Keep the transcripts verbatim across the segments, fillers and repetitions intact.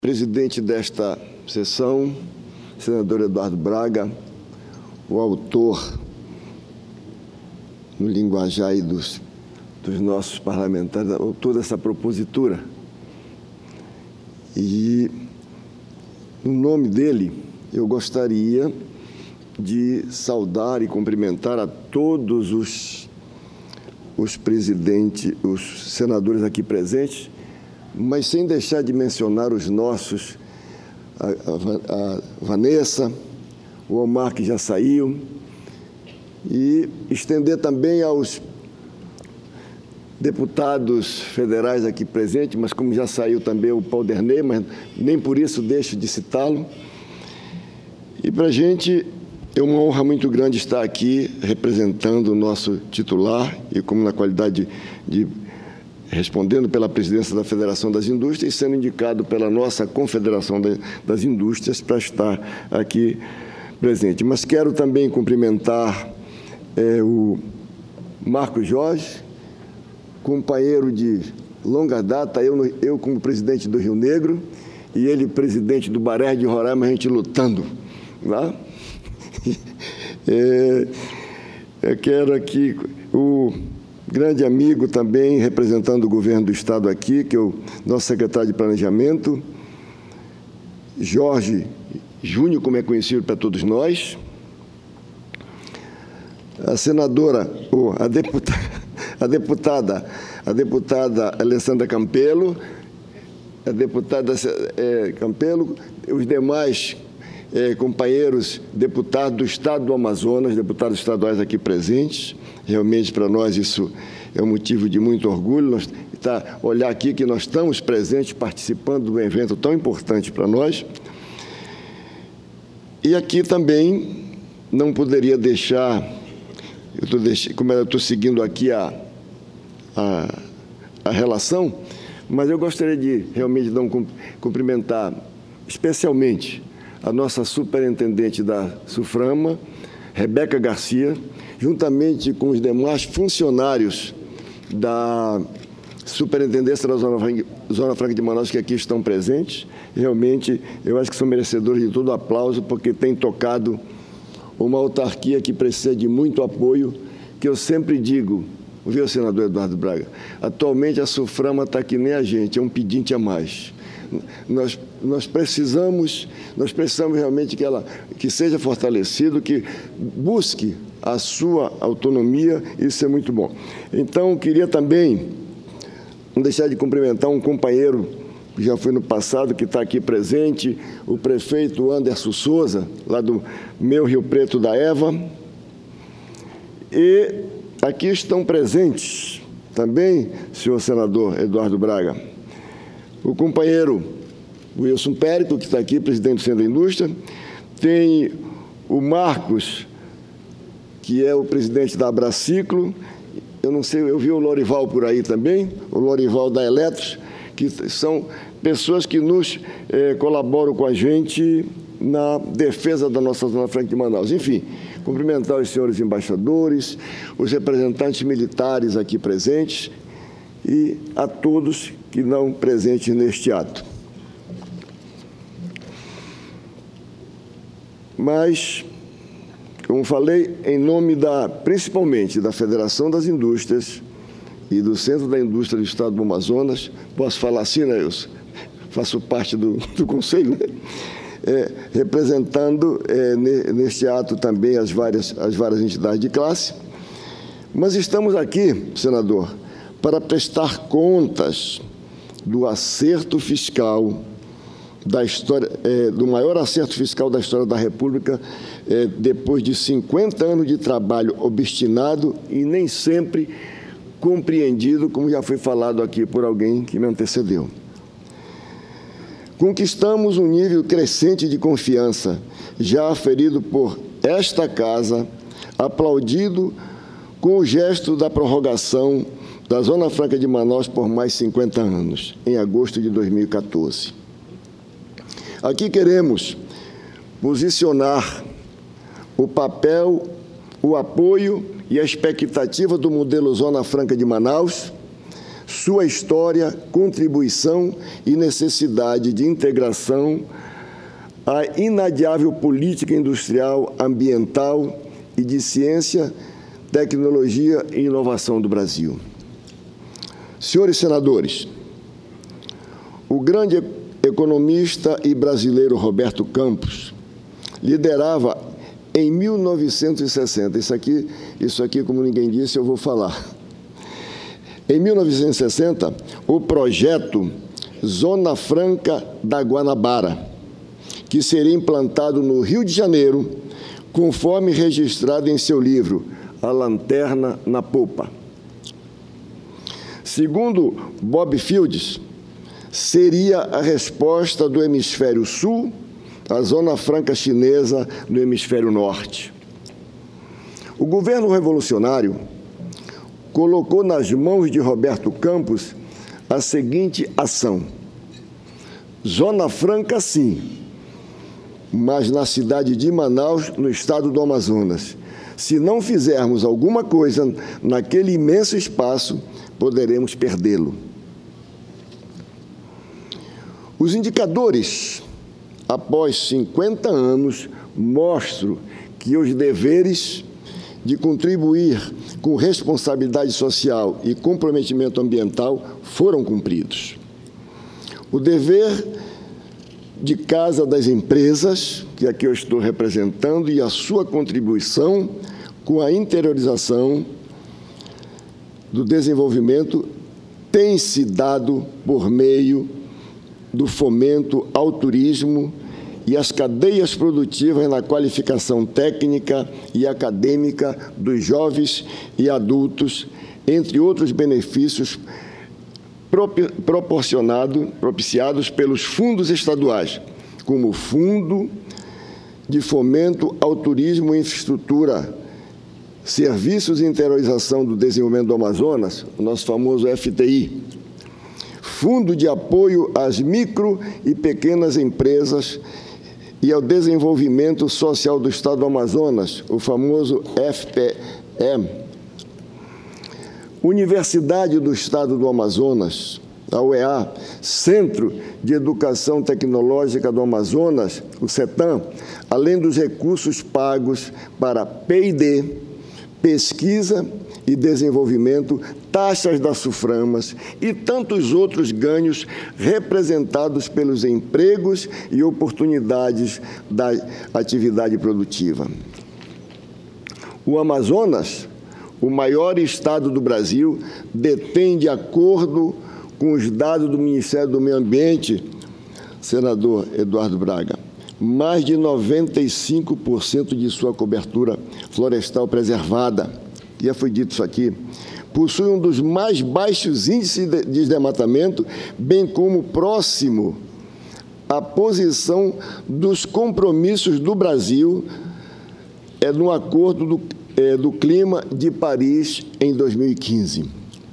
Presidente desta sessão, senador Eduardo Braga, o autor, no linguajar aí dos, dos nossos parlamentares, autor dessa propositura. E, no nome dele, eu gostaria de saudar e cumprimentar a todos os, os presidentes, os senadores aqui presentes, mas sem deixar de mencionar os nossos, a, a, a Vanessa, o Omar, que já saiu, e estender também aos deputados federais aqui presentes, mas como já saiu também o Paulo Dernê, mas nem por isso deixo de citá-lo. E para a gente é uma honra muito grande estar aqui representando o nosso titular e como na qualidade de, de respondendo pela presidência da Federação das Indústrias e sendo indicado pela nossa Confederação das Indústrias para estar aqui presente. Mas quero também cumprimentar é, o Marcos Jorge, companheiro de longa data, eu, eu como presidente do Rio Negro e ele presidente do Baré de Roraima, a gente lutando. Lá. É, eu quero aqui o grande amigo também, representando o governo do Estado aqui, que é o nosso secretário de Planejamento, Jorge Júnior, como é conhecido para todos nós, a senadora, ou a deputada, a deputada, a deputada Alessandra Campelo, a deputada é, Campelo, os demais é, companheiros deputados do Estado do Amazonas, deputados estaduais aqui presentes. Realmente, para nós, isso é um motivo de muito orgulho. Nós, tá, olhar aqui que nós estamos presentes, participando de um evento tão importante para nós. E aqui também não poderia deixar, eu tô deix, como eu estou seguindo aqui a, a, a relação, mas eu gostaria de realmente dar um, cumprimentar especialmente a nossa superintendente da SUFRAMA, Rebeca Garcia, juntamente com os demais funcionários da Superintendência da Zona Franca, Zona Franca de Manaus que aqui estão presentes. Realmente, eu acho que são merecedores de todo o aplauso, porque têm tocado uma autarquia que precisa de muito apoio, que eu sempre digo, viu, senador Eduardo Braga, atualmente a SUFRAMA está que nem a gente, é um pedinte a mais. Nós, nós precisamos, nós precisamos realmente que ela que seja fortalecido, que busque a sua autonomia, isso é muito bom. Então, queria também não deixar de cumprimentar um companheiro que já foi no passado, que está aqui presente, o prefeito Anderson Souza, lá do meu Rio Preto da Eva. E aqui estão presentes também, senhor senador Eduardo Braga, o companheiro Wilson Périto, que está aqui, presidente do Centro da Indústria, tem o Marcos, que é o presidente da Abraciclo, eu não sei, eu vi o Lorival por aí também, o Lorival da Eletros, que são pessoas que nos eh, colaboram com a gente na defesa da nossa Zona Franca de Manaus. Enfim, cumprimentar os senhores embaixadores, os representantes militares aqui presentes e a todos que não presentes neste ato. Mas, como falei, em nome da, principalmente da Federação das Indústrias e do Centro da Indústria do Estado do Amazonas, posso falar assim, né, eu faço parte do, do Conselho, né? É, representando é, neste ato também as várias, as várias entidades de classe. Mas estamos aqui, senador, para prestar contas do acerto fiscal da história, é, do maior acerto fiscal da história da República, é, depois de cinquenta anos de trabalho obstinado e nem sempre compreendido, como já foi falado aqui por alguém que me antecedeu. Conquistamos um nível crescente de confiança, já aferido por esta Casa, aplaudido com o gesto da prorrogação da Zona Franca de Manaus por mais cinquenta anos, em agosto de dois mil e quatorze. Aqui queremos posicionar o papel, o apoio e a expectativa do modelo Zona Franca de Manaus sua história, contribuição e necessidade de integração à inadiável política industrial, ambiental e de ciência, tecnologia e inovação do Brasil. Senhores senadores, o grande economista e brasileiro Roberto Campos liderava em mil novecentos e sessenta, isso aqui, isso aqui, como ninguém disse, eu vou falar. Em mil novecentos e sessenta, o projeto Zona Franca da Guanabara, que seria implantado no Rio de Janeiro, conforme registrado em seu livro A Lanterna na Popa. Segundo Bob Fields, seria a resposta do hemisfério sul à Zona Franca chinesa no hemisfério norte. O governo revolucionário colocou nas mãos de Roberto Campos a seguinte ação: Zona Franca, sim, mas na cidade de Manaus, no estado do Amazonas. Se não fizermos alguma coisa naquele imenso espaço, poderemos perdê-lo. Os indicadores, após cinquenta anos, mostram que os deveres de contribuir com responsabilidade social e comprometimento ambiental foram cumpridos. O dever de casa das empresas, que aqui eu estou representando, e a sua contribuição com a interiorização do desenvolvimento tem se dado por meio do fomento ao turismo e às cadeias produtivas na qualificação técnica e acadêmica dos jovens e adultos, entre outros benefícios proporcionado, propiciados pelos fundos estaduais, como o Fundo de Fomento ao Turismo e Infraestrutura, Serviços de Interiorização do Desenvolvimento do Amazonas, o nosso famoso F T I, Fundo de Apoio às Micro e Pequenas Empresas e ao Desenvolvimento Social do Estado do Amazonas, o famoso F P E, Universidade do Estado do Amazonas, a U E A, Centro de Educação Tecnológica do Amazonas, o CETAM, além dos recursos pagos para P e D, pesquisa e desenvolvimento, taxas da SUFRAMAS e tantos outros ganhos representados pelos empregos e oportunidades da atividade produtiva. O Amazonas, o maior estado do Brasil, detém, de acordo com os dados do Ministério do Meio Ambiente, senador Eduardo Braga, mais de noventa e cinco por cento de sua cobertura florestal preservada. Já foi dito isso aqui. Possui um dos mais baixos índices de desmatamento, bem como próximo à posição dos compromissos do Brasil é, no Acordo do, é, do Clima de Paris em dois mil e quinze.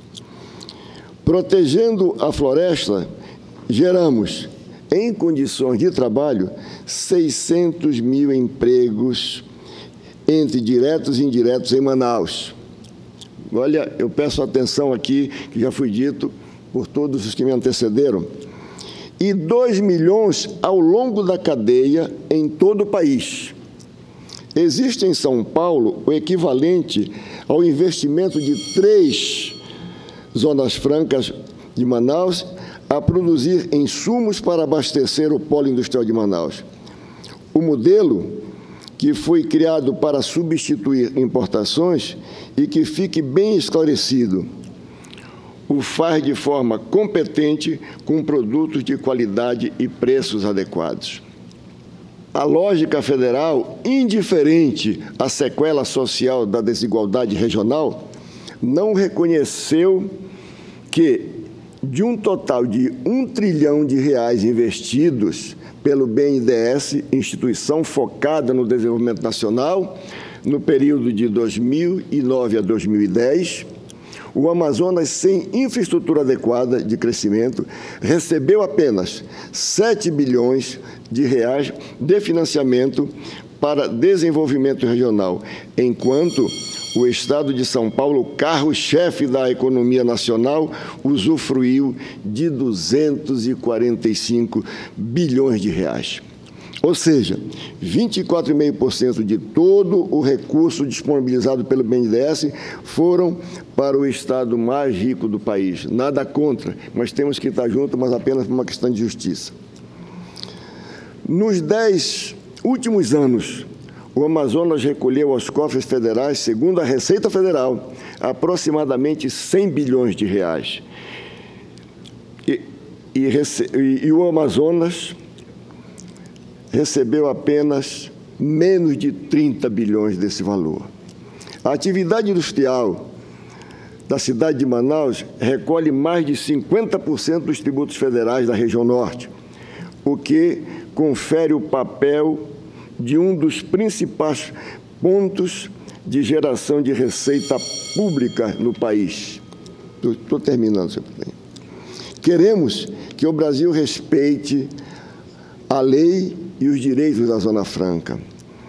Protegendo a floresta, geramos, em condições de trabalho, seiscentos mil empregos, entre diretos e indiretos, em Manaus. Olha, eu peço atenção aqui, que já foi dito por todos os que me antecederam, e dois milhões ao longo da cadeia em todo o país. Existe em São Paulo o equivalente ao investimento de três zonas francas de Manaus a produzir insumos para abastecer o polo industrial de Manaus. O modelo, que foi criado para substituir importações e que fique bem esclarecido, o faz de forma competente com produtos de qualidade e preços adequados. A lógica federal, indiferente à sequela social da desigualdade regional, não reconheceu que, de um total de um trilhão de reais investidos pelo B N D E S, instituição focada no desenvolvimento nacional, no período de dois mil e nove a dois mil e dez, o Amazonas, sem infraestrutura adequada de crescimento, recebeu apenas sete bilhões de reais de financiamento para desenvolvimento regional, enquanto o Estado de São Paulo, carro-chefe da economia nacional, usufruiu de duzentos e quarenta e cinco bilhões de reais. Ou seja, vinte e quatro vírgula cinco por cento de todo o recurso disponibilizado pelo B N D E S foram para o estado mais rico do país. Nada contra, mas temos que estar juntos, mas apenas por uma questão de justiça. Nos dez últimos anos, o Amazonas recolheu aos cofres federais, segundo a Receita Federal, aproximadamente cem bilhões de reais. E, e, e, e o Amazonas recebeu apenas menos de trinta bilhões desse valor. A atividade industrial da cidade de Manaus recolhe mais de cinquenta por cento dos tributos federais da região norte, o que confere o papel de um dos principais pontos de geração de receita pública no país. Estou terminando, senhor presidente. Queremos que o Brasil respeite a lei e os direitos da Zona Franca.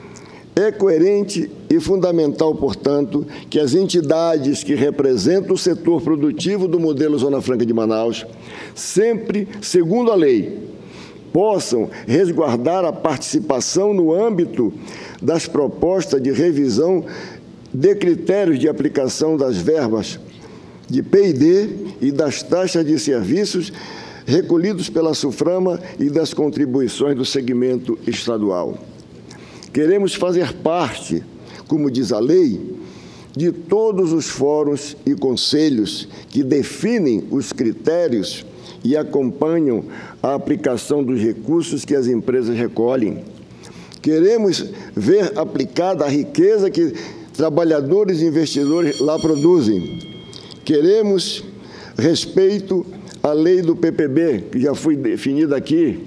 É coerente e fundamental, portanto, que as entidades que representam o setor produtivo do modelo Zona Franca de Manaus, sempre segundo a lei, possam resguardar a participação no âmbito das propostas de revisão de critérios de aplicação das verbas de P e D e das taxas de serviços recolhidos pela SUFRAMA e das contribuições do segmento estadual. Queremos fazer parte, como diz a lei, de todos os fóruns e conselhos que definem os critérios e acompanham a aplicação dos recursos que as empresas recolhem. Queremos ver aplicada a riqueza que trabalhadores e investidores lá produzem. Queremos respeito à lei do P P B, que já foi definida aqui.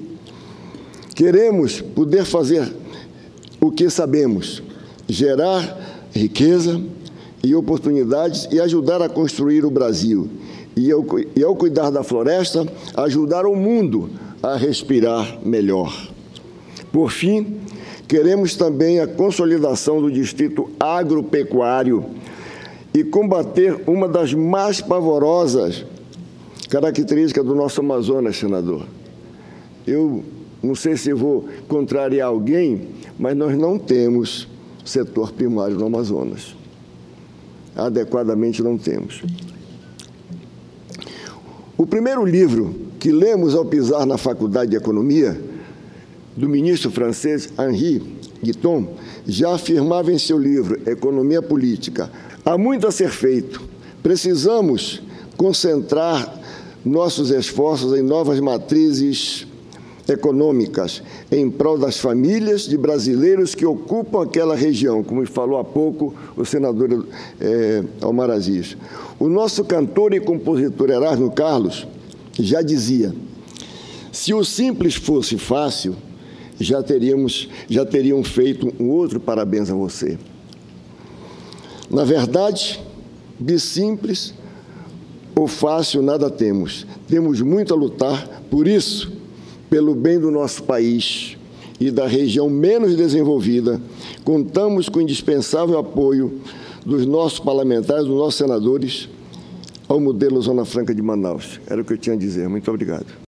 Queremos poder fazer o que sabemos, gerar riqueza e oportunidades e ajudar a construir o Brasil. E ao, e ao cuidar da floresta, ajudar o mundo a respirar melhor. Por fim, queremos também a consolidação do distrito agropecuário e combater uma das mais pavorosas características do nosso Amazonas, senador. Eu não sei se vou contrariar alguém, mas nós não temos setor primário no Amazonas. Adequadamente não temos. O primeiro livro que lemos ao pisar na Faculdade de Economia, do ministro francês Henri Guitton, já afirmava em seu livro Economia Política: há muito a ser feito. Precisamos concentrar nossos esforços em novas matrizes econômicas, em prol das famílias de brasileiros que ocupam aquela região, como falou há pouco o senador é, Almar Aziz. O nosso cantor e compositor Erasmo Carlos já dizia: se o simples fosse fácil, já teríamos, já teriam feito um outro parabéns a você. Na verdade, de simples ou fácil nada temos. Temos muito a lutar, por isso, pelo bem do nosso país e da região menos desenvolvida, contamos com o indispensável apoio dos nossos parlamentares, dos nossos senadores, ao modelo Zona Franca de Manaus. Era o que eu tinha a dizer. Muito obrigado.